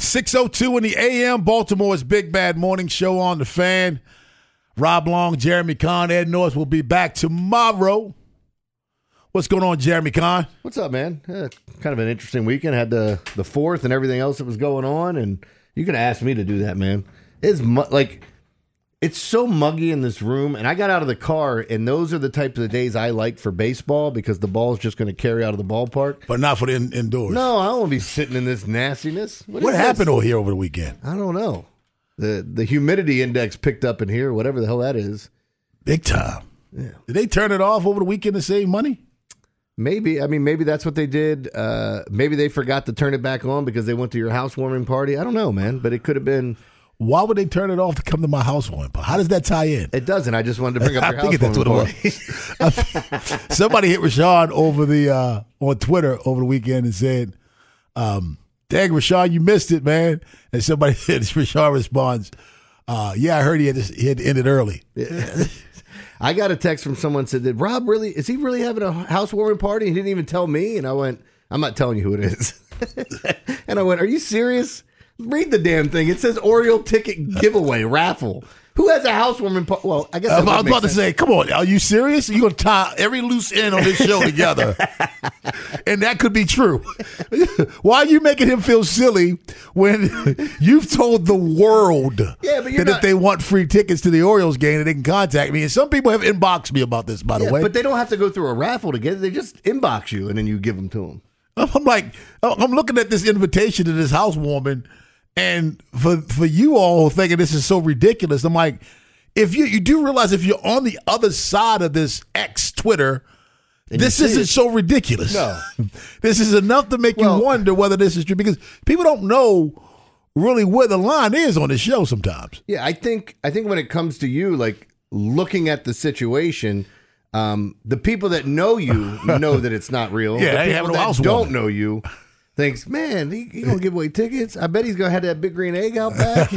6:02 in the AM, Baltimore's Big Bad Morning Show on the Fan. Rob Long, Jeremy Kahn, Ed Norris will be back tomorrow. What's going on, Jeremy Kahn? What's up, man? Kind of an interesting weekend. Had the 4th and everything else that was going on, and you could ask me to do that, man. It's so muggy in this room, and I got out of the car, and those are the types of days I like for baseball because the ball's just going to carry out of the ballpark. But not for the indoors. No, I don't want to be sitting in this nastiness. What happened over here over the weekend? I don't know. The humidity index picked up in here, whatever the hell that is. Big time. Yeah. Did they turn it off over the weekend to save money? Maybe. I mean, maybe that's what they did. Maybe they forgot to turn it back on because they went to your housewarming party. I don't know, man, but it could have been. Why would they turn it off to come to my housewarming party? How does that tie in? It doesn't. I just wanted to bring up your housewarming party. Somebody hit Rashawn over on Twitter over the weekend and said, dang, Rashawn, you missed it, man. And somebody said, Rashawn responds, yeah, I heard he had to end it early. I got a text from someone that said, is he really having a housewarming party? He didn't even tell me. And I went, I'm not telling you who it is. And I went, are you serious? Read the damn thing. It says Oriole ticket giveaway raffle. Who has a housewarming party? Well, I guess I was about to say, come on, are you serious? You're going to tie every loose end on this show together. And that could be true. Why are you making him feel silly when you've told the world that if they want free tickets to the Orioles game, they can contact me? And some people have inboxed me about this, by the way. But they don't have to go through a raffle to get it. They just inbox you, and then you give them to them. I'm looking at this invitation to this housewarming. And for you all thinking this is so ridiculous, I'm like, if you do realize if you're on the other side of this X Twitter, this isn't so ridiculous. No. This is enough to make you wonder whether this is true because people don't know really where the line is on this show sometimes. Yeah, I think when it comes to you, like looking at the situation, the people that know you know that it's not real. Yeah, the people that don't know you thinks, man, he gonna give away tickets. I bet he's gonna have that big green egg out back.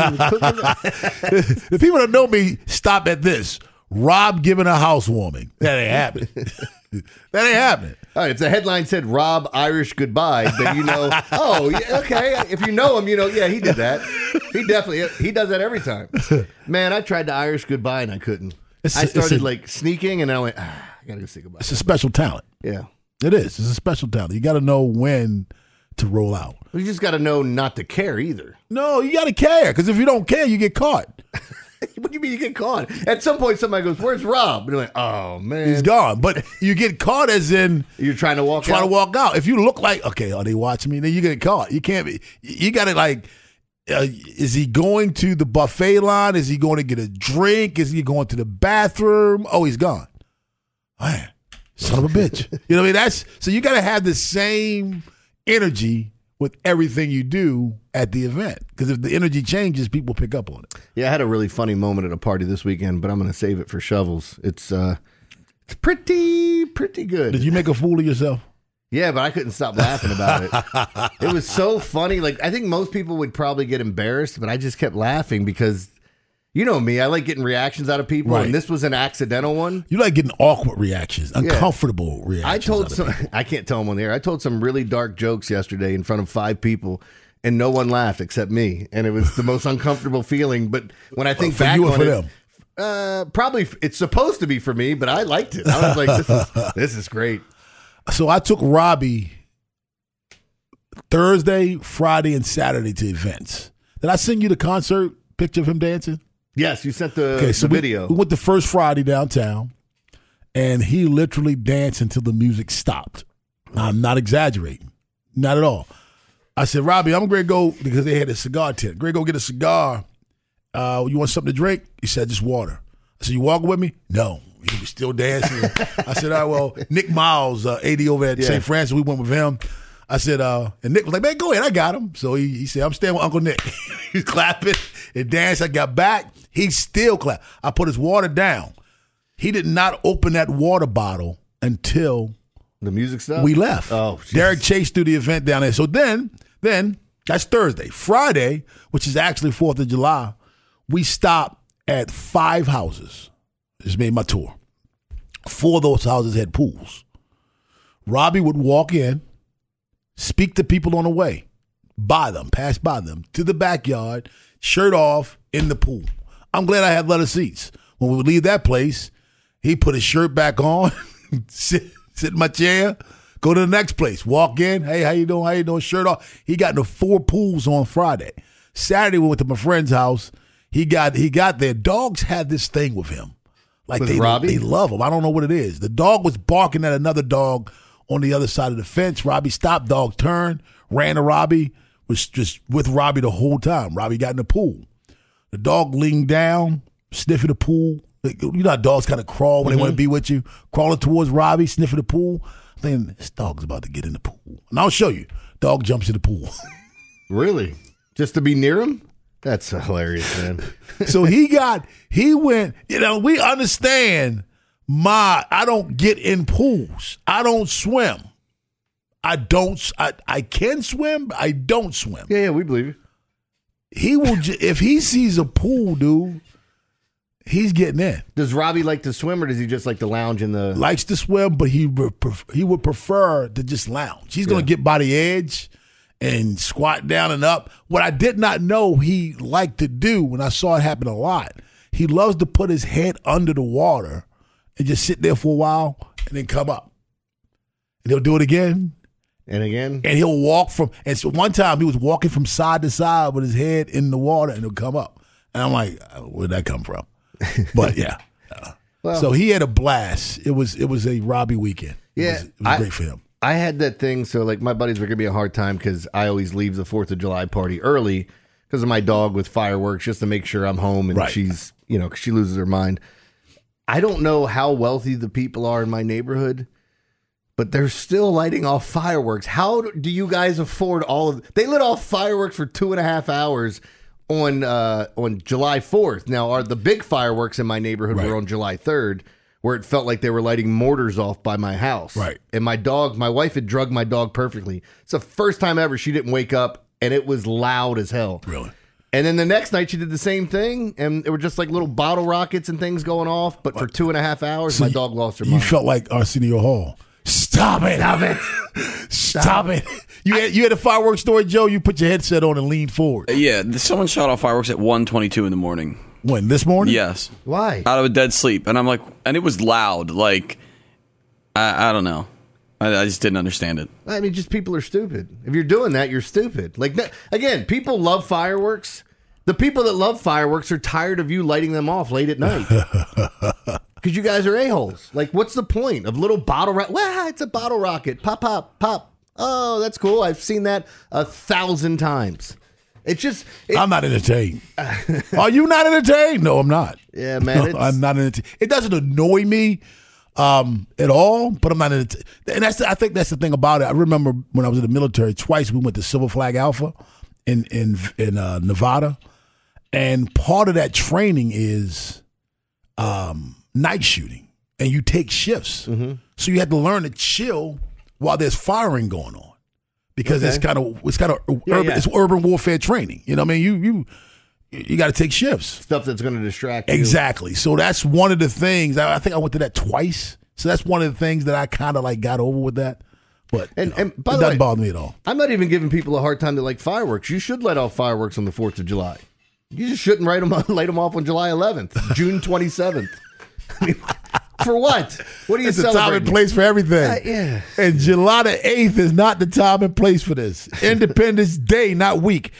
The people that know me stop at this. Rob giving a housewarming. That ain't happening. That ain't happening. All right, if the headline said Rob Irish goodbye, then you know, oh, yeah, okay. If you know him, you know, yeah, he did that. He does that every time. Man, I tried to Irish goodbye and I couldn't. I started sneaking and I went, I gotta go say goodbye. It's a special talent. Yeah. It is. It's a special talent. You got to know when to roll out. You just got to know not to care either. No, you got to care because if you don't care, you get caught. What do you mean you get caught? At some point, somebody goes, "Where's Rob?" And you're like, "Oh man, he's gone." But you get caught as in you're trying to walk out. If you look like, okay, are they watching me? Then you get caught. You can't be. You got to is he going to the buffet line? Is he going to get a drink? Is he going to the bathroom? Oh, he's gone. Man, son of a bitch. You know what I mean? So you got to have the same energy with everything you do at the event. Because if the energy changes, people pick up on it. Yeah, I had a really funny moment at a party this weekend, but I'm going to save it for Shovels. It's pretty good. Did you make a fool of yourself? Yeah, but I couldn't stop laughing about it. It was so funny. I think most people would probably get embarrassed, but I just kept laughing because you know me, I like getting reactions out of people, right. And this was an accidental one. You like getting awkward reactions, uncomfortable reactions. I can't tell them on the air. I told some really dark jokes yesterday in front of 5 people, and no one laughed except me, and it was the most uncomfortable feeling. But when I think back on it, probably it's supposed to be for me, but I liked it. I was like, this is great. So I took Robbie Thursday, Friday, and Saturday to events. Did I send you the concert picture of him dancing? Yes, you sent the video. We went the first Friday downtown, and he literally danced until the music stopped. I'm not exaggerating. Not at all. I said, Robbie, I'm going to go, because they had a cigar tent. Going to go get a cigar. You want something to drink? He said, just water. I said, you walking with me? No. He was still dancing. I said, all right, well, Nick Miles, AD over at St. Francis, we went with him. I said, and Nick was like, man, go ahead, I got him. So he said, I'm staying with Uncle Nick. He's clapping and danced. I got back. He still clapped. I put his water down. He did not open that water bottle until the music stopped. We left. Oh, geez. Derek chased through the event down there. So then that's Thursday. Friday, which is actually 4th of July, we stopped at 5 houses. Just made my tour. 4 of those houses had pools. Robbie would walk in, speak to people on the way, by them, passed by them to the backyard, shirt off in the pool. I'm glad I had leather seats. When we would leave that place, he put his shirt back on, sit in my chair, go to the next place, walk in. Hey, how you doing? How you doing? Shirt off. He got into 4 pools on Friday. Saturday, we went to my friend's house. He got there. Dogs had this thing with him. Like they love him. I don't know what it is. The dog was barking at another dog on the other side of the fence. Robbie stopped. Dog turned, ran to Robbie, was just with Robbie the whole time. Robbie got in the pool. The dog leaned down, sniffing the pool. You know how dogs kind of crawl when they want to be with you? Crawling towards Robbie, sniffing the pool. I'm thinking, this dog's about to get in the pool. And I'll show you. Dog jumps in the pool. Really? Just to be near him? That's hilarious, man. So he went, we understand I don't get in pools. I don't swim. I can swim, but I don't swim. Yeah, we believe you. He will, if he sees a pool, dude, he's getting in. Does Robbie like to swim, or does he just like to lounge in the... Likes to swim, but he would prefer to just lounge. He's going to get by the edge and squat down and up. What I did not know he liked to do, when I saw it happen a lot, he loves to put his head under the water and just sit there for a while and then come up. And he'll do it again. And again. And he'll walk and so one time he was walking from side to side with his head in the water and he'll come up. And I'm like, where'd that come from? But yeah. Well, so he had a blast. It was a Robbie weekend. Yeah. It was great for him. I had that thing, so like my buddies were giving me a hard time because I always leave the 4th of July party early because of my dog with fireworks, just to make sure I'm home and she's, because she loses her mind. I don't know how wealthy the people are in my neighborhood, but they're still lighting off fireworks. How do you guys afford all of? They lit off fireworks for 2.5 hours on July 4th. Now, the big fireworks in my neighborhood were on July 3rd. Where it felt like they were lighting mortars off by my house. Right. And my wife had drugged my dog perfectly. It's the first time ever she didn't wake up, and it was loud as hell. Really? And then the next night she did the same thing, and it were just like little bottle rockets and things going off. But for 2.5 hours, my dog lost her mind. You felt like Arsenio Hall. Stop it. Stop it. Stop it. You had a fireworks story, Joe? You put your headset on and leaned forward. Yeah. Someone shot off fireworks at 1:22 in the morning. When, this morning? Yes. Why? Out of a dead sleep. And I'm like, and it was loud. Like, I don't know. I just didn't understand it. I mean, just people are stupid. If you're doing that, you're stupid. Like, again, people love fireworks. The people that love fireworks are tired of you lighting them off late at night. Because you guys are a-holes. Like, what's the point of little bottle rocket? Well, it's a bottle rocket. Pop, pop, pop. Oh, that's cool. I've seen that 1,000 times. It's just... I'm not entertained. Are you not entertained? No, I'm not. Yeah, man. No, I'm not entertained. It doesn't annoy me at all, but I'm not entertained. And I think that's the thing about it. I remember when I was in the military, twice we went to Silver Flag Alpha in Nevada. And part of that training is night shooting. And you take shifts. Mm-hmm. So you have to learn to chill while there's firing going on. Because it's kind of it's urban warfare training. You know what I mean? You got to take shifts. Stuff that's going to distract you. Exactly. So that's one of the things. I think I went to that twice. So that's one of the things that I kind of like got over with that. But and by it the way, doesn't bother me at all. I'm not even giving people a hard time that like fireworks. You should let off fireworks on the 4th of July. You just shouldn't light them off on July 11th, June 27th. I mean, for what? What are you celebrating? It's a time and place for everything. Yeah. And July the 8th is not the time and place for this. Independence Day, not week.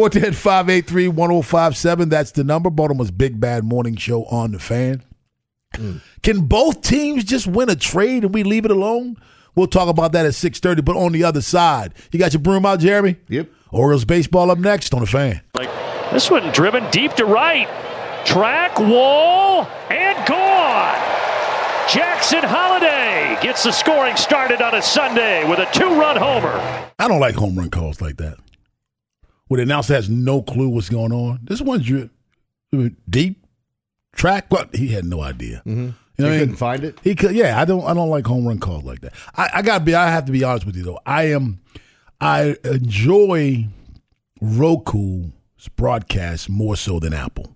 410-583-1057. That's the number. Baltimore's Big Bad Morning Show on the Fan. Can both teams just win a trade and we leave it alone? We'll talk about that at 6:30. But on the other side, you got your broom out, Jeremy? Yep. Orioles baseball up next on the Fan. Like this one driven deep to right. Track, wall, and gone. Jackson Holiday gets the scoring started on a Sunday with a 2-run homer. I don't like home run calls like that, where the announcer has no clue what's going on. This one's deep track. Well, he had no idea. Mm-hmm. You know he couldn't find it. He could. Yeah, I don't like home run calls like that. I have to be honest with you though. I enjoy Roku's broadcast more so than Apple.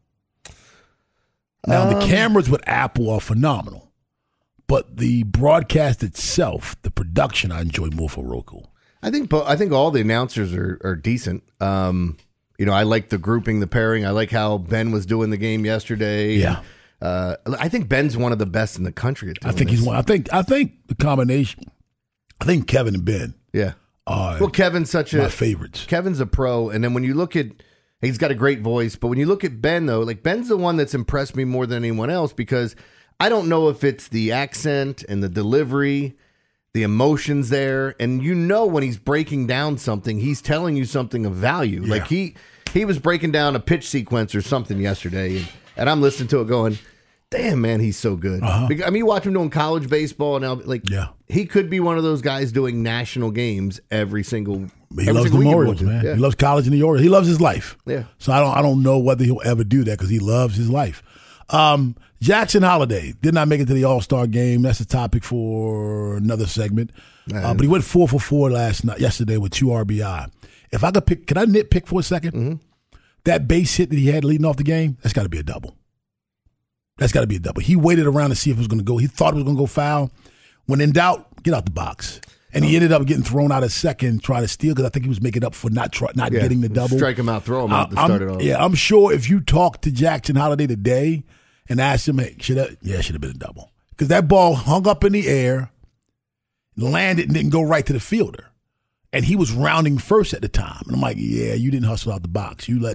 Now, the cameras with Apple are phenomenal, but the broadcast itself, the production, I enjoy more for Roku. I think all the announcers are decent. I like the grouping, the pairing. I like how Ben was doing the game yesterday. Yeah. I think Ben's one of the best in the country at doing I think this. he's one. I think the combination. I think Kevin and Ben. Yeah. Are Well, Kevin's my favorites. Kevin's a pro, and then when you look at, he's got a great voice. But when you look at Ben, though, like Ben's the one that's impressed me more than anyone else because I don't know if it's the accent and the delivery, the emotions there, and when he's breaking down something, he's telling you something of value. Yeah. Like he was breaking down a pitch sequence or something yesterday, and I'm listening to it going, damn, man, he's so good. Because, I mean, you watch him doing college baseball, and he could be one of those guys doing national games every single. He loves the Orioles, man. Yeah. He loves college and the Orioles. He loves his life. Yeah. So I don't know whether he'll ever do that because he loves his life. Jackson Holiday did not make it to the All-Star game. That's a topic for another segment. But he went 4 for 4 yesterday with 2 RBI. If I could pick, can I nitpick for a second? Mm-hmm. That base hit that he had leading off the game, that's got to be a double. That's got to be a double. He waited around to see if it was going to go. He thought it was going to go foul. When in doubt, get out the box. And he ended up getting thrown out at second, trying to steal because I think he was making up for not getting the double. Strike him out, throw him out to start it off. Yeah, I'm sure if you talk to Jackson Holiday today and ask him, hey, should have been a double. Because that ball hung up in the air, landed and didn't go right to the fielder. And he was rounding first at the time. And I'm like, yeah, you didn't hustle out the box. You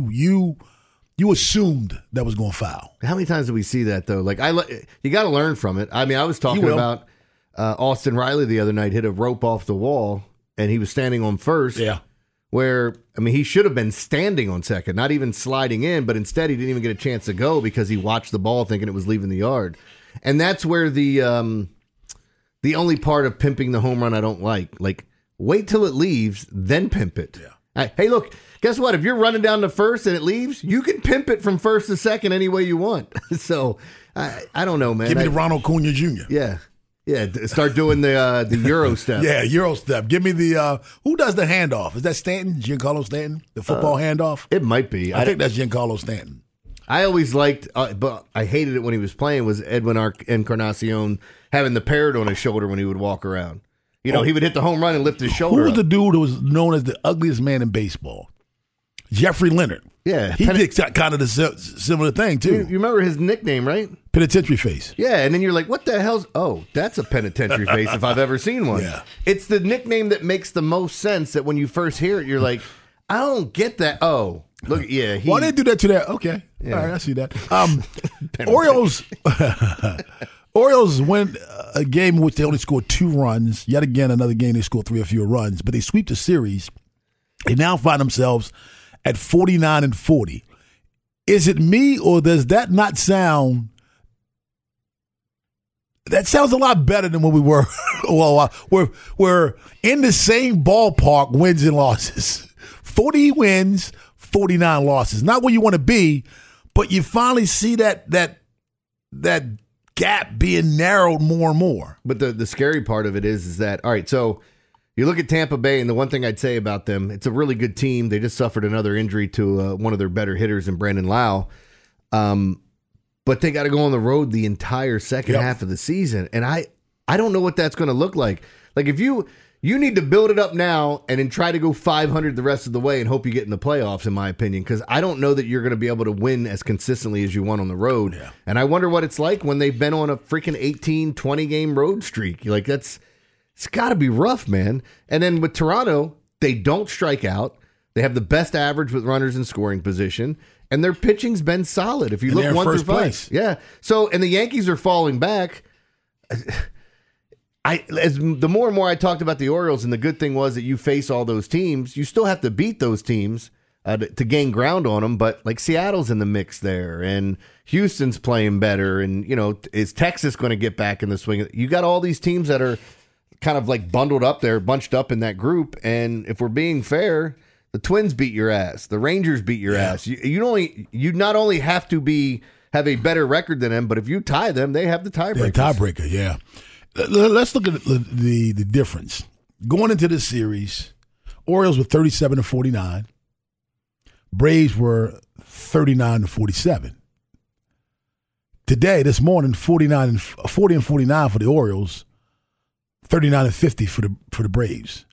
assumed that was going to foul. How many times do we see that, though? Like, you got to learn from it. I mean, I was talking about Austin Riley the other night hit a rope off the wall, and he was standing on first. Yeah. Where, I mean, he should have been standing on second, not even sliding in, but instead he didn't even get a chance to go because he watched the ball thinking it was leaving the yard. And that's where the only part of pimping the home run I don't like. Like, wait till it leaves, then pimp it. Yeah. Hey, look, guess what? If you're running down to first and it leaves, you can pimp it from first to second any way you want. So, I don't know, man. Give me the Ronald Acuna Jr. Yeah. Yeah, start doing the Euro step. Yeah, Euro step. Give me the who does the handoff? Is that Stanton? Giancarlo Stanton? The football handoff? It might be. I think that's Giancarlo Stanton. I always liked, but I hated it when he was playing, was Edwin Encarnacion having the parrot on his shoulder when he would walk around. He would hit the home run and lift his shoulder. Who was up. the dude who was known as the ugliest man in baseball? Jeffrey Leonard. Yeah. He did kind of the similar thing, too. You remember his nickname, right? Penitentiary face. Yeah, and then you're like, what the hell's... Oh, that's a penitentiary face if I've ever seen one. Yeah. It's the nickname that makes the most sense that when you first hear it, you're like, I don't get that. Oh, look, yeah. Why did they do that to that? Okay. Yeah. All right, I see that. Orioles win a game in which they only scored 2 runs. Yet again, another game they scored 3 or fewer runs. But they sweep the series. They now find themselves at 49-40. Is it me, or does that not sound... That sounds a lot better than when we were. Well, we're in the same ballpark, wins and losses. 40 wins, 49 losses. Not where you want to be, but you finally see that gap being narrowed more and more. But the scary part of it is that, all right, so you look at Tampa Bay, and the one thing I'd say about them, it's a really good team. They just suffered another injury to one of their better hitters in Brandon Lau. But they got to go on the road the entire second half of the season. And I don't know what that's going to look like. Like, if you need to build it up now and then try to go 500 the rest of the way and hope you get in the playoffs, in my opinion, because I don't know that you're going to be able to win as consistently as you want on the road. Yeah. And I wonder what it's like when they've been on a freaking 18, 20 game road streak. Like, it's got to be rough, man. And then with Toronto, they don't strike out. They have the best average with runners in scoring position. And their pitching's been solid. If you look 1 through 5. Place. Yeah. So, and the Yankees are falling back. The more and more I talked about the Orioles, and the good thing was that you face all those teams, you still have to beat those teams to gain ground on them. But like Seattle's in the mix there, and Houston's playing better. And, is Texas going to get back in the swing? You got all these teams that are kind of like bundled up there, bunched up in that group. And if we're being fair, the Twins beat your ass. The Rangers beat your ass. You not only have to have a better record than them, but if you tie them, they have the tiebreaker. Tiebreaker, yeah. Let's look at the difference. Going into this series, Orioles were 37-49. Braves were 39-47. Today, this morning, 40-49 for the Orioles, 39-50 for the Braves.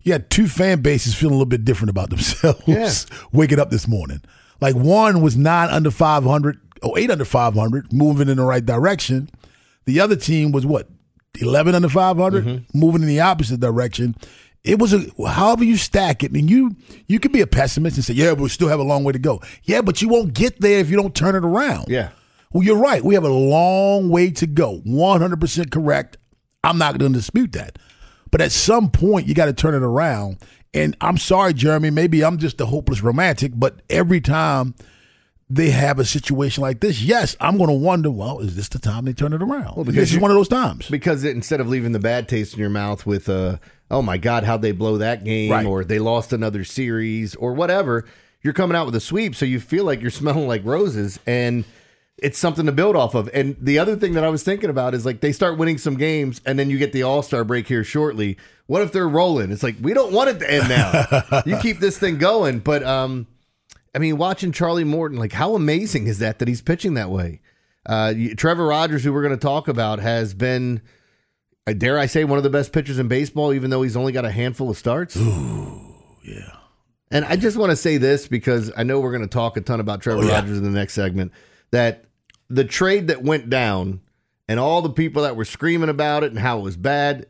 you had two fan bases feeling a little bit different about themselves waking up this morning. Like one was 9 under 500 or 8 under 500, moving in the right direction. The other team was 11 under 500, moving in the opposite direction. It was however you stack it, and you can be a pessimist and say, yeah, but we still have a long way to go. Yeah, but you won't get there if you don't turn it around. Yeah. Well, you're right. We have a long way to go. 100% correct. I'm not going to dispute that. But at some point, you got to turn it around. And I'm sorry, Jeremy, maybe I'm just a hopeless romantic, but every time they have a situation like this, yes, I'm going to wonder, well, is this the time they turn it around? Well, this is one of those times. Because instead of leaving the bad taste in your mouth with, oh, my God, how'd they blow that game, or they lost another series or whatever, you're coming out with a sweep, so you feel like you're smelling like roses, and it's something to build off of. And the other thing that I was thinking about is, like, they start winning some games, and then you get the All-Star break here shortly. What if they're rolling? It's like, we don't want it to end now. You keep this thing going. But, I mean, watching Charlie Morton, like, how amazing is that he's pitching that way? Trevor Rogers, who we're going to talk about, has been, dare I say, one of the best pitchers in baseball, even though he's only got a handful of starts. Ooh, yeah. And I just want to say this, because I know we're going to talk a ton about Trevor Rogers in the next segment, that the trade that went down and all the people that were screaming about it and how it was bad,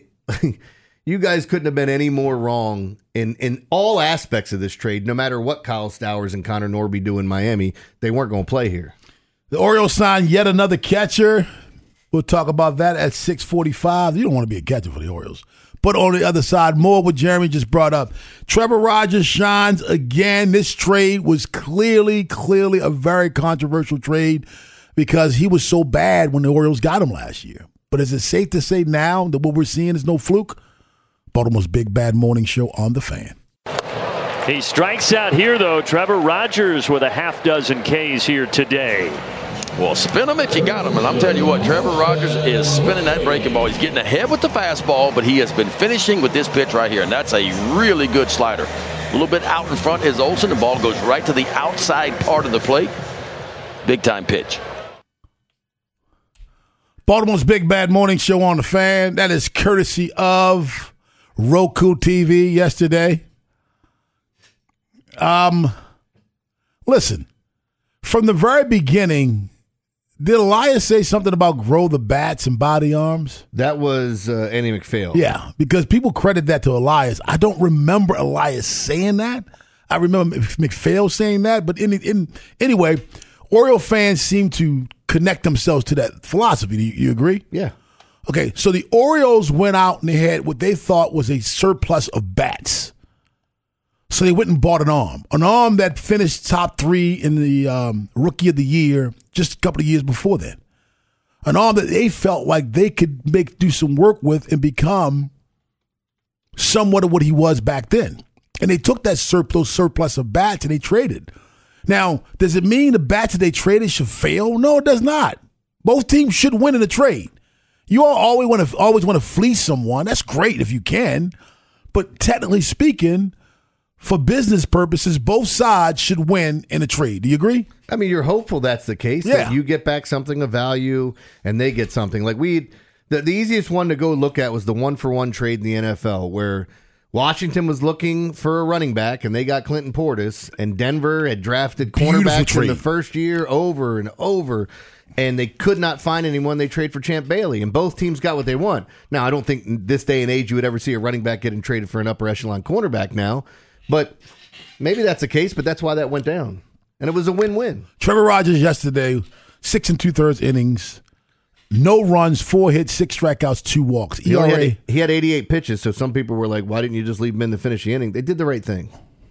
you guys couldn't have been any more wrong in all aspects of this trade. No matter what Kyle Stowers and Connor Norby do in Miami, they weren't going to play here. The Orioles signed yet another catcher. We'll talk about that at 6:45. You don't want to be a catcher for the Orioles. But on the other side, more what Jeremy just brought up. Trevor Rogers shines again. This trade was clearly a very controversial trade because he was so bad when the Orioles got him last year. But is it safe to say now that what we're seeing is no fluke? Baltimore's Big Bad Morning Show on The Fan. He strikes out here, though. Trevor Rogers with a half dozen Ks here today. Well, spin them if you got them. And I'm telling you what, Trevor Rogers is spinning that breaking ball. He's getting ahead with the fastball, but he has been finishing with this pitch right here. And that's a really good slider. A little bit out in front is Olsen. The ball goes right to the outside part of the plate. Big time pitch. Baltimore's Big Bad Morning Show on The Fan. That is courtesy of Roku TV yesterday. Listen, from the very beginning, did Elias say something about grow the bats and body arms? That was Andy McPhail. Yeah, because people credit that to Elias. I don't remember Elias saying that. I remember McPhail saying that. But anyway, Oriole fans seem to connect themselves to that philosophy. Do you agree? Yeah. Okay, so the Orioles went out and they had what they thought was a surplus of bats. So they went and bought an arm that finished top 3 in the Rookie of the Year just a couple of years before that. An arm that they felt like they could do some work with and become somewhat of what he was back then. And they took those surplus of bats and they traded. Now, does it mean the bats that they traded should fail? No, it does not. Both teams should win in a trade. You all always want to fleece someone. That's great if you can. But technically speaking, for business purposes, both sides should win in a trade. Do you agree? I mean, you're hopeful that's the case. Yeah. That you get back something of value and they get something. Like the easiest one to go look at was the 1-for-1 trade in the NFL, where Washington was looking for a running back and they got Clinton Portis, and Denver had drafted cornerbacks in the first year over and over, and they could not find anyone. They trade for Champ Bailey, and both teams got what they want. Now, I don't think in this day and age you would ever see a running back getting traded for an upper echelon cornerback now. But maybe that's the case, but that's why that went down. And it was a win-win. Trevor Rogers yesterday, 6 2/3 innings, no runs, 4 hits, 6 strikeouts, 2 walks. He had 88 pitches, so some people were like, why didn't you just leave him in to finish the inning? They did the right thing.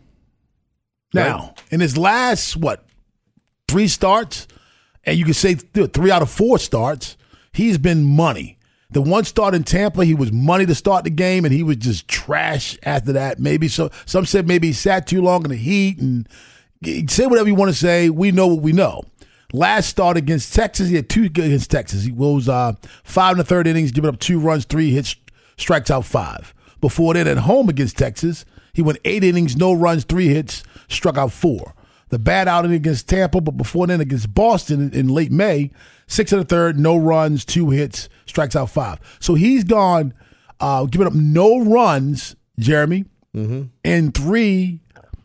Now, in his last, 3 starts, and you can say 3 out of 4 starts, he's been money. The one start in Tampa, he was money to start the game, and he was just trash after that. Maybe so. Some said maybe he sat too long in the heat. And say whatever you want to say. We know what we know. Last start against Texas, he had 2 against Texas. He goes 5 1/3 innings, giving up 2 runs, 3 hits, strikes out 5. Before that, at home against Texas, he went 8 innings, no runs, 3 hits, struck out 4. The bad outing against Tampa, but before then against Boston in late May, 6 1/3, no runs, 2 hits, strikes out 5. So he's gone, giving up no runs Jeremy, in 3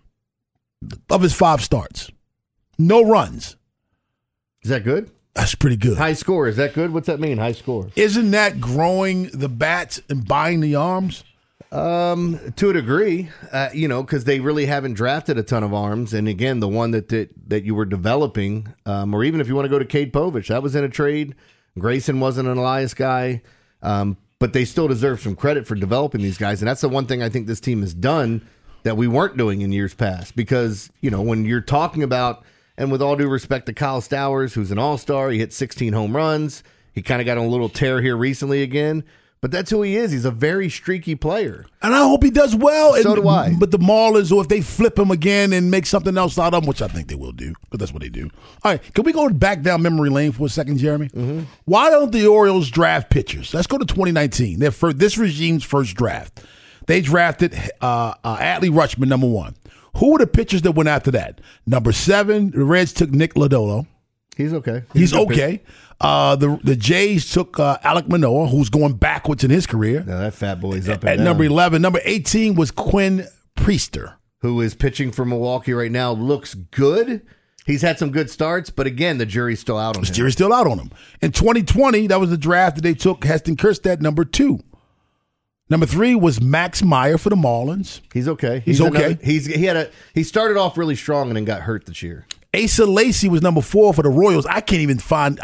of his 5 starts. No runs. Is that good? That's pretty good. High score. Is that good? What's that mean, high score? Isn't that growing the bats and buying the arms? To a degree, because they really haven't drafted a ton of arms. And again, the one that you were developing, or even if you want to go to Cade Povich, that was in a trade. Grayson wasn't an Elias guy, but they still deserve some credit for developing these guys. And that's the one thing I think this team has done that we weren't doing in years past. Because, when you're talking about, and with all due respect to Kyle Stowers, who's an all-star, he hit 16 home runs. He kind of got on a little tear here recently again. But that's who he is. He's a very streaky player. And I hope he does well. So do I. But the Marlins, or if they flip him again and make something else out of him, which I think they will do, because that's what they do. All right, can we go back down memory lane for a second, Jeremy? Why don't the Orioles draft pitchers? Let's go to 2019. This regime's first draft. They drafted Adley Rutschman, number 1. Who were the pitchers that went after that? Number 7, the Reds took Nick Lodolo. He's okay. He's okay. The Jays took Alek Manoah, who's going backwards in his career. No, that fat boy's up and at down. number 11. Number 18 was Quinn Priester, who is pitching for Milwaukee right now. Looks good. He's had some good starts, but again, the jury's still out on him. The jury's still out on him. In 2020, that was the draft that they took Heston Kjerstad, number 2. Number 3 was Max Meyer for the Marlins. He's okay. He's okay. He started off really strong and then got hurt this year. Asa Lacy was number 4 for the Royals. I can't find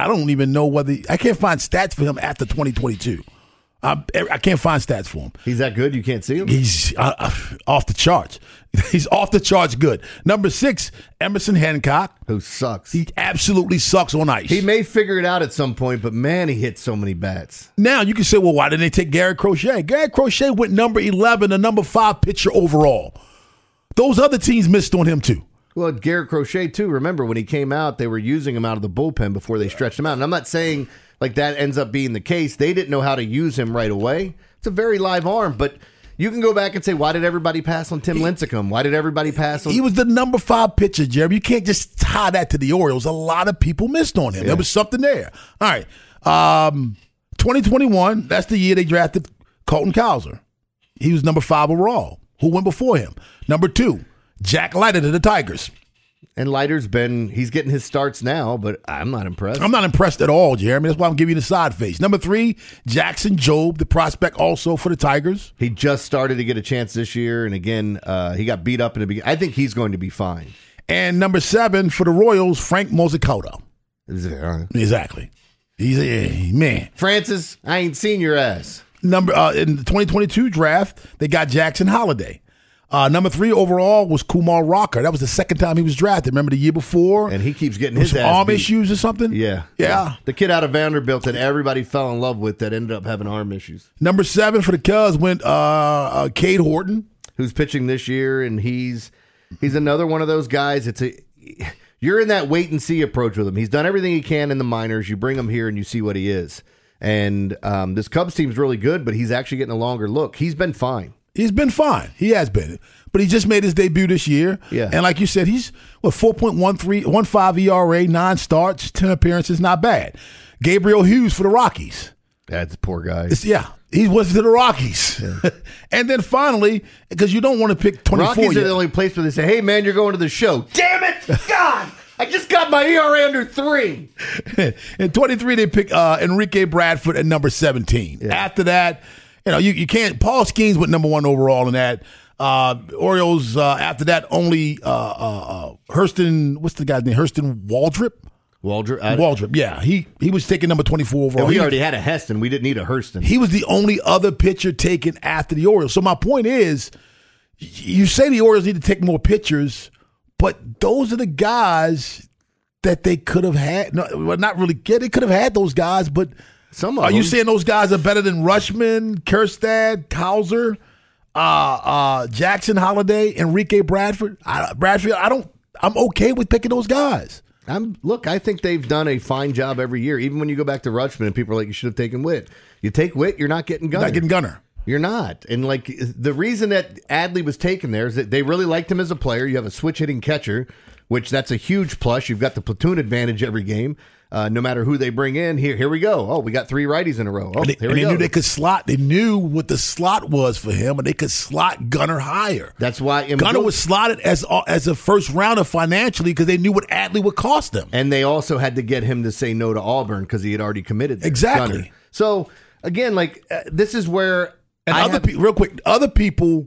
stats for him after 2022. I can't find stats for him. He's that good? You can't see him? He's off the charts. He's off the charts good. Number 6, Emerson Hancock. Who sucks. He absolutely sucks on ice. He may figure it out at some point, but man, he hits so many bats. Now, you can say, well, why didn't they take Garrett Crochet? Garrett Crochet went number 11, the number 5 pitcher overall. Those other teams missed on him, too. Well, Garrett Crochet, too. Remember, when he came out, they were using him out of the bullpen before they stretched him out. And I'm not saying like that ends up being the case. They didn't know how to use him right away. It's a very live arm, but you can go back and say, why did everybody pass on Tim Lincecum? Why did everybody pass on... He was the number 5 pitcher, Jeremy. You can't just tie that to the Orioles. A lot of people missed on him. Yeah. There was something there. All right. 2021, that's the year they drafted Colton Cowser. He was number 5 overall. Who went before him? Number 2, Jack Leiter to the Tigers. And Leiter's he's getting his starts now, but I'm not impressed. I'm not impressed at all, Jeremy. That's why I'm giving you the side face. Number 3, Jackson Jobe, the prospect also for the Tigers. He just started to get a chance this year, and again, he got beat up in the beginning. I think he's going to be fine. And number 7 for the Royals, Frank Mozzicato. Exactly. He's a man. Francis, I ain't seen your ass. In the 2022 draft, they got Jackson Holliday. Number 3 overall was Kumar Rocker. That was the second time he was drafted. Remember the year before? And he keeps getting his ass arm beat. issues or something? Yeah. The kid out of Vanderbilt that everybody fell in love with that ended up having arm issues. Number 7 for the Cubs went Cade Horton. Who's pitching this year, and he's another one of those guys. You're in that wait-and-see approach with him. He's done everything he can in the minors. You bring him here, and you see what he is. And this Cubs team's really good, but he's actually getting a longer look. He's been fine. He's been fine. He has been. But he just made his debut this year. Yeah. And like you said, he's 4.15 ERA, 9 starts, 10 appearances, not bad. Gabriel Hughes for the Rockies. That's a poor guy. He was to the Rockies. Yeah. And then finally, because you don't want to pick 24 Rockies are the only place where they say, hey, man, you're going to the show. Damn it! God! I just got my ERA under 3. In 23, they pick Enrique Bradford at number 17. Yeah. After that, you can't. Paul Skeens went number 1 overall in that. Orioles, after that, only Hurston, what's the guy's name? Hurston Waldrop? Waldrop, yeah. He was taken number 24 overall. And we already had a Heston. We didn't need a Hurston. He was the only other pitcher taken after the Orioles. So my point is, you say the Orioles need to take more pitchers, but those are the guys that they could have had. No, well, not really. Yeah, they could have had those guys, but are you saying those guys are better than Rutschman, Kjerstad, Cowser, Jackson Holliday, Enrique Bradford? I'm okay with picking those guys. I think they've done a fine job every year. Even when you go back to Rutschman and people are like, you should have taken Witt. You take Witt, you're not getting Gunnar. You're not. And like the reason that Adley was taken there is that they really liked him as a player. You have a switch hitting catcher, which that's a huge plus. You've got the platoon advantage every game. No matter who they bring in, here we go. Oh, we got 3 righties in a row. Oh, And here we they go. knew they could slot. They knew what the slot was for him, and they could slot Gunnar higher. That's why Gunnar was slotted as a first rounder financially because they knew what Adley would cost them. And they also had to get him to say no to Auburn because he had already committed there. Exactly. Gunnar. So, again, this is where real quick, other people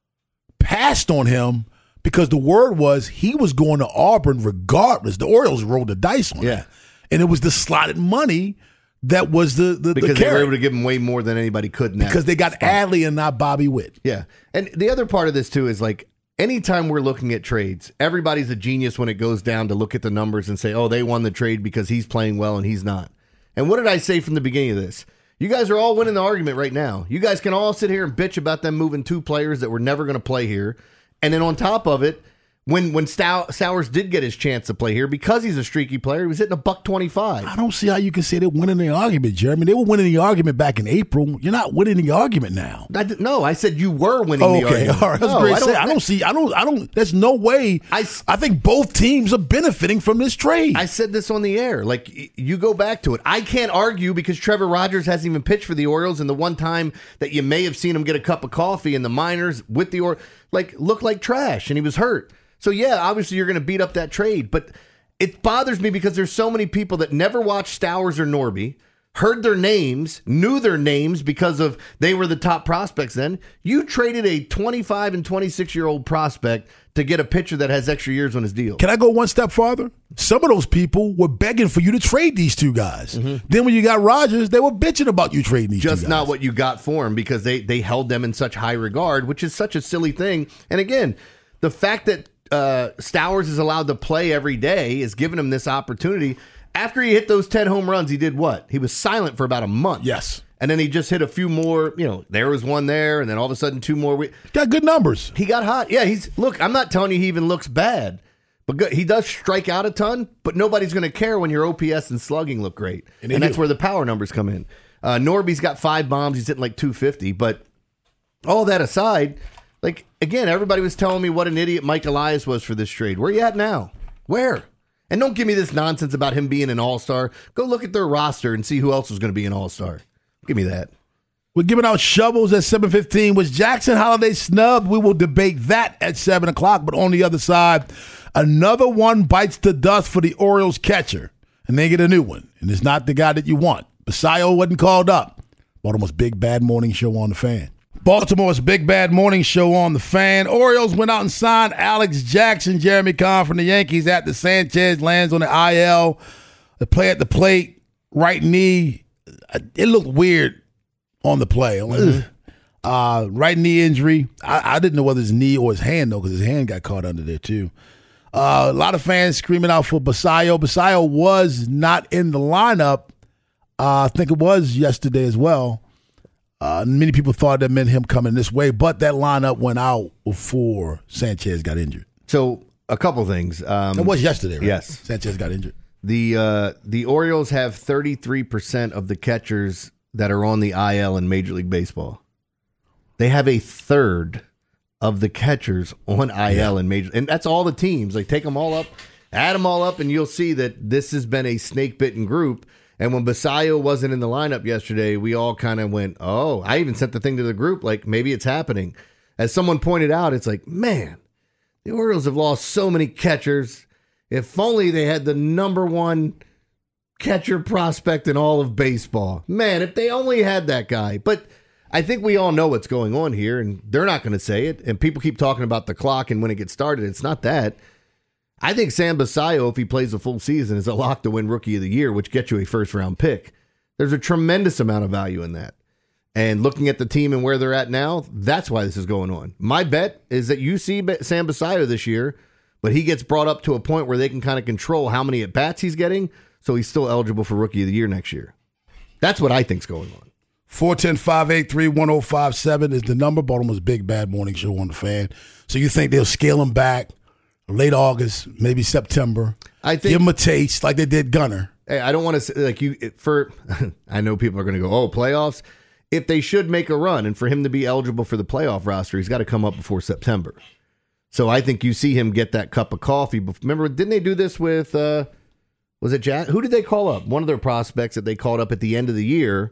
passed on him because the word was he was going to Auburn regardless. The Orioles rolled the dice on that. And it was the slotted money that was the because they were able to give him way more than anybody could in that because they got spot. Adley and not Bobby Witt. Yeah. And the other part of this, too, is anytime we're looking at trades, everybody's a genius when it goes down to look at the numbers and say, oh, they won the trade because he's playing well and he's not. And what did I say from the beginning of this? You guys are all winning the argument right now. You guys can all sit here and bitch about them moving 2 players that were never going to play here. And then on top of it, when Stowers did get his chance to play here, because he's a streaky player, he was hitting $125. I don't see how you can say they're winning the argument, Jeremy. They were winning the argument back in April. You're not winning the argument now. No, I said you were winning the argument. All right, that's great. I don't. There's no way. I think both teams are benefiting from this trade. I said this on the air. You go back to it. I can't argue because Trevor Rogers hasn't even pitched for the Orioles, and the one time that you may have seen him get a cup of coffee in the minors with the Orioles, looked like trash, and he was hurt. So, yeah, obviously you're going to beat up that trade. But it bothers me because there's so many people that never watched Stowers or Norby, heard their names, knew their names because of they were the top prospects then. You traded a 25 and 26-year-old prospect to get a pitcher that has extra years on his deal. Can I go one step farther? Some of those people were begging for you to trade these 2 guys. Mm-hmm. Then when you got Rogers, they were bitching about you trading these 2 guys. Just not what you got for him because they held them in such high regard, which is such a silly thing. And again, the fact that Stowers is allowed to play every day is giving him this opportunity. After he hit those 10 home runs, he did what? He was silent for about a month. Yes. And then he just hit a few more, there was one there, and then all of a sudden 2 more. Got good numbers. He got hot. Yeah, look, I'm not telling you he even looks bad, but he does strike out a ton, but nobody's going to care when your OPS and slugging look great. And that's where the power numbers come in. Norby's got 5 bombs. He's hitting 250, but all that aside, again, everybody was telling me what an idiot Mike Elias was for this trade. Where are you at now? Where? And don't give me this nonsense about him being an all-star. Go look at their roster and see who else was going to be an all-star. Give me that. We're giving out shovels at 7:15. Was Jackson Holiday snubbed? We will debate that at 7 o'clock. But on the other side, another one bites the dust for the Orioles catcher. And they get a new one. And it's not the guy that you want. Basayo wasn't called up. Baltimore's Big Bad Morning Show on the Fan. Baltimore's Big Bad Morning Show on the Fan. Orioles went out and signed Alex Jackson. Jeremy Kahn from the Yankees at the Sanchez lands on the IL. The play at the plate, right knee. It looked weird on the play. Right knee injury. I didn't know whether his knee or his hand, though, because his hand got caught under there, too. A lot of fans screaming out for Basayo. Basayo was not in the lineup. I think it was yesterday as well. Many people thought that meant him coming this way, but that lineup went out before Sanchez got injured. So a couple things. It was yesterday, right? Yes. Sanchez got injured. The Orioles have 33% of the catchers that are on the IL in Major League Baseball. They have a third of the catchers on IL in Major, and that's all the teams. Take them all up, add them all up, and you'll see that this has been a snake-bitten group. And when Basayo wasn't in the lineup yesterday, we all kind of went, oh, I even sent the thing to the group, maybe it's happening. As someone pointed out, it's man, the Orioles have lost so many catchers. If only they had the number 1 catcher prospect in all of baseball. Man, if they only had that guy. But I think we all know what's going on here, and they're not going to say it. And people keep talking about the clock and when it gets started. It's not that. I think Sam Basayo, if he plays a full season, is a lock to win Rookie of the Year, which gets you a first-round pick. There's a tremendous amount of value in that. And looking at the team and where they're at now, that's why this is going on. My bet is that you see Sam Basayo this year, but he gets brought up to a point where they can kind of control how many at-bats he's getting, so he's still eligible for Rookie of the Year next year. That's what I think's going on. 410-583-1057 is the number. Baltimore's Big Bad Morning Show on the Fan. So you think they'll scale him back late August, maybe September? I think give him a taste like they did Gunnar. Hey, I don't want to say I know people are going to go, oh, playoffs. If they should make a run, and for him to be eligible for the playoff roster, he's got to come up before September. So I think you see him get that cup of coffee. Remember, didn't they do this with Was it Jack? Who did they call up? One of their prospects that they called up at the end of the year.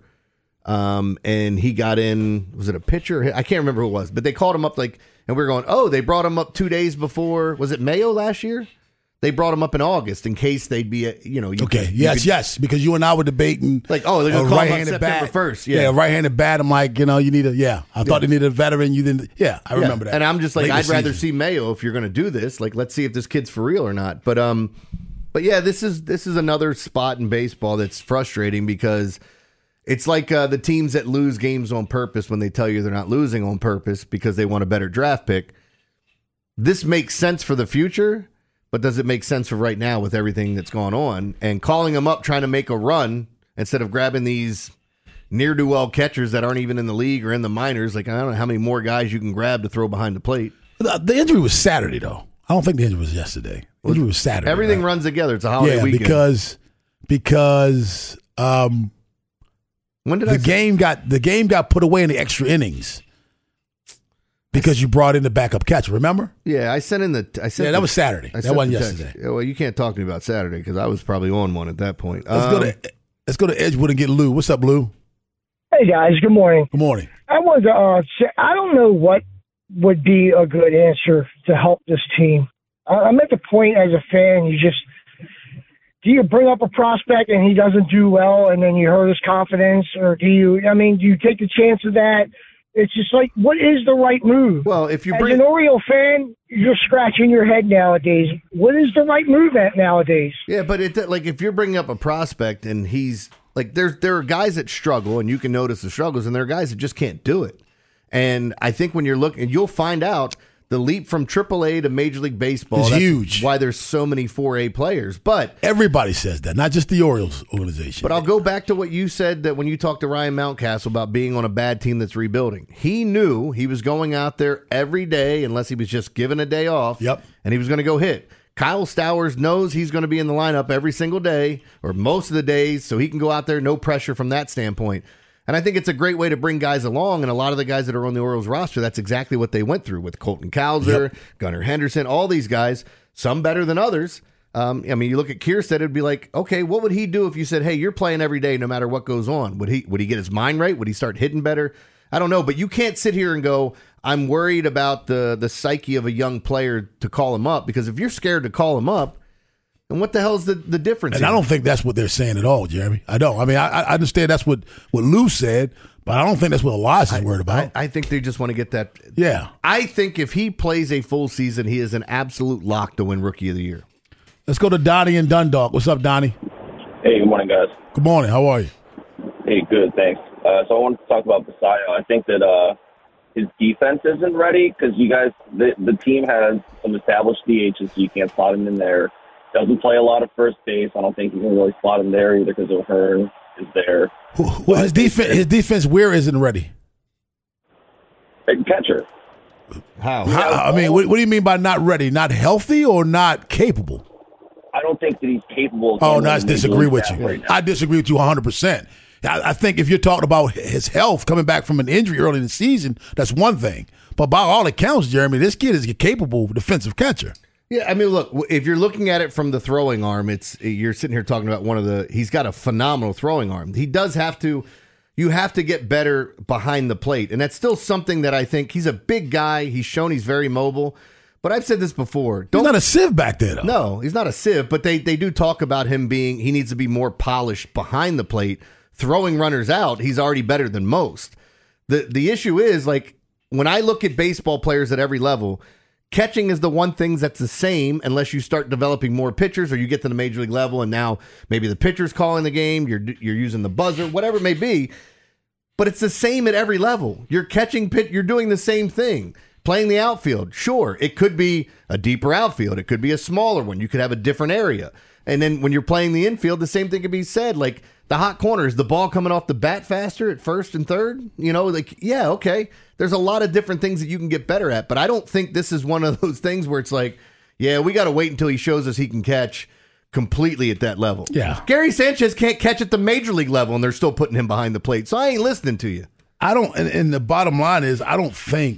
And he got in, was it a pitcher? I can't remember who it was, but they called him up and we were going, oh, they brought him up 2 days before. Was it Mayo last year? They brought him up in August in case they'd be, Yes, because you and I were debating. Like, oh, they're going to call him up September 1st. Yeah, right-handed bat. I'm like, you need I thought they needed a veteran. You didn't. Yeah, I remember that. And I'm just like, Late I'd rather season. see Mayo if you're going to do this. Like, let's see if this kid's for real or not. But yeah, this is another spot in baseball that's frustrating because it's like the teams that lose games on purpose when they tell you they're not losing on purpose because they want a better draft pick. This makes sense for the future, but does it make sense for right now with everything that's going on? And calling them up trying to make a run instead of grabbing these ne'er-do-well catchers that aren't even in the league or in the minors. Like, I don't know how many more guys you can grab to throw behind the plate. The injury was Saturday, though. I don't think the injury was yesterday. The injury was Saturday. Everything right? runs together. It's a holiday weekend. because when did the game got put away in the extra innings because you brought in the backup catcher. Remember? Yeah, I sent that was Saturday. That wasn't yesterday. Well, you can't talk to me about Saturday because I was probably on one at that point. Let's go to Edgewood and get Lou. What's up, Lou? Hey guys, good morning. Good morning. I wanted to say I don't know what would be a good answer to help this team. I'm at the point as a fan, do you bring up a prospect and he doesn't do well and then you hurt his confidence, or do you take the chance of that? It's just like, what is the right move? Well, if you as an Oriole fan, you're scratching your head nowadays. What is the right move nowadays? Yeah, but if you're bringing up a prospect and he's like, there are guys that struggle and you can notice the struggles, and there are guys that just can't do it. And I think when you're looking, you'll find out the leap from AAA to Major League Baseball is huge. Why there's so many 4A players. But everybody says that, not just the Orioles organization. But I'll go back to what you said, that when you talked to Ryan Mountcastle about being on a bad team that's rebuilding, he knew he was going out there every day unless he was just given a day off. Yep. And he was going to go hit. Kyle Stowers knows he's going to be in the lineup every single day or most of the days, so he can go out there, no pressure from that standpoint. And I think it's a great way to bring guys along, and a lot of the guys that are on the Orioles roster, that's exactly what they went through with Colton Cowser, Gunnar Henderson, all these guys, some better than others. You look at Kierstead, it'd be like, okay, what would he do if you said, hey, you're playing every day no matter what goes on? Would he get his mind right? Would he start hitting better? I don't know, but you can't sit here and go, I'm worried about the psyche of a young player to call him up, because if you're scared to call him up, and what the hell is the difference? And I don't think that's what they're saying at all, Jeremy. I don't. I mean, I understand that's what Lou said, but I don't think that's what Elias is worried about. I think they just want to get that. Yeah. I think if he plays a full season, he is an absolute lock to win Rookie of the Year. Let's go to Donnie in Dundalk. What's up, Donnie? Hey, good morning, guys. Good morning. How are you? Hey, good, thanks. So I wanted to talk about Basayo. I think that his defense isn't ready because you guys, the team has some established DHs, so you can't slot him in there. Doesn't play a lot of first base. I don't think you can really slot him there either because O'Hearn is there. Well, his defense where isn't ready? Catcher. How? I mean, what do you mean by not ready? Not healthy or not capable? I don't think that he's capable of. Oh, no, I disagree with you. Right now. I disagree with you 100%. I think if you're talking about his health coming back from an injury early in the season, that's one thing. But by all accounts, Jeremy, this kid is a capable defensive catcher. Yeah, I mean, look, if you're looking at it from the throwing arm, you're sitting here talking about he's got a phenomenal throwing arm. He does you have to get better behind the plate. And that's still something that I think, he's a big guy. He's shown he's very mobile. But I've said this before. He's not a sieve back there, though. No, he's not a sieve, but they do talk about him he needs to be more polished behind the plate. Throwing runners out, he's already better than most. The issue is, like, when I look at baseball players at every level, catching is the one thing that's the same unless you start developing more pitchers or you get to the major league level and now maybe the pitcher's calling the game, you're using the buzzer, whatever it may be. But it's the same at every level. You're catching you're doing the same thing. Playing the outfield, sure, it could be a deeper outfield. It could be a smaller one. You could have a different area. And then when you're playing the infield, the same thing could be said. Like the hot corners, the ball coming off the bat faster at first and third. Yeah, okay. There's a lot of different things that you can get better at. But I don't think this is one of those things where it's like, yeah, we got to wait until he shows us he can catch completely at that level. Yeah. Gary Sanchez can't catch at the major league level, and they're still putting him behind the plate. So I ain't listening to you. I don't, and the bottom line is, I don't think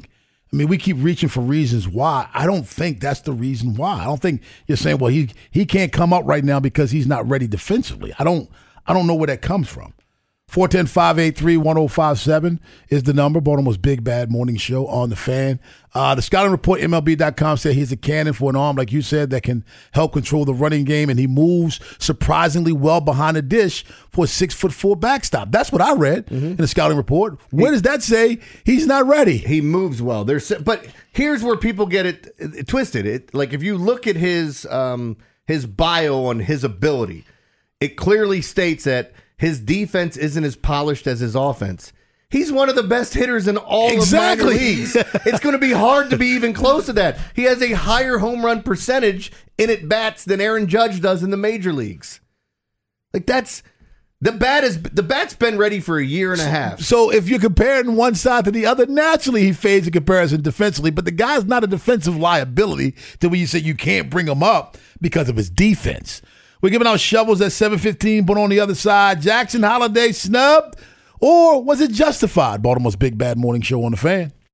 I mean, we keep reaching for reasons why. I don't think that's the reason why. I don't think you're saying, well, he can't come up right now because he's not ready defensively. I don't know where that comes from. 410-583-1057 is the number. Baltimore's Big Bad Morning Show on the Fan. The scouting report, MLB.com, said he's a cannon for an arm, like you said, that can help control the running game, and he moves surprisingly well behind the dish for a 6'4" backstop. That's what I read in the scouting report. Where does that say he's not ready? He moves well. But here's where people get it twisted. Like if you look at his bio on his ability, it clearly states that his defense isn't as polished as his offense. He's one of the best hitters in all of minor leagues. It's going to be hard to be even close to that. He has a higher home run percentage in at-bats than Aaron Judge does in the major leagues. Like the bat's been ready for a year and a half. So if you're comparing one side to the other, naturally he fades in comparison defensively, but the guy's not a defensive liability to where you say you can't bring him up because of his defense. We're giving out shovels at 7:15, but on the other side, Jackson Holiday snubbed, or was it justified? Baltimore's Big Bad Morning Show on the Fan.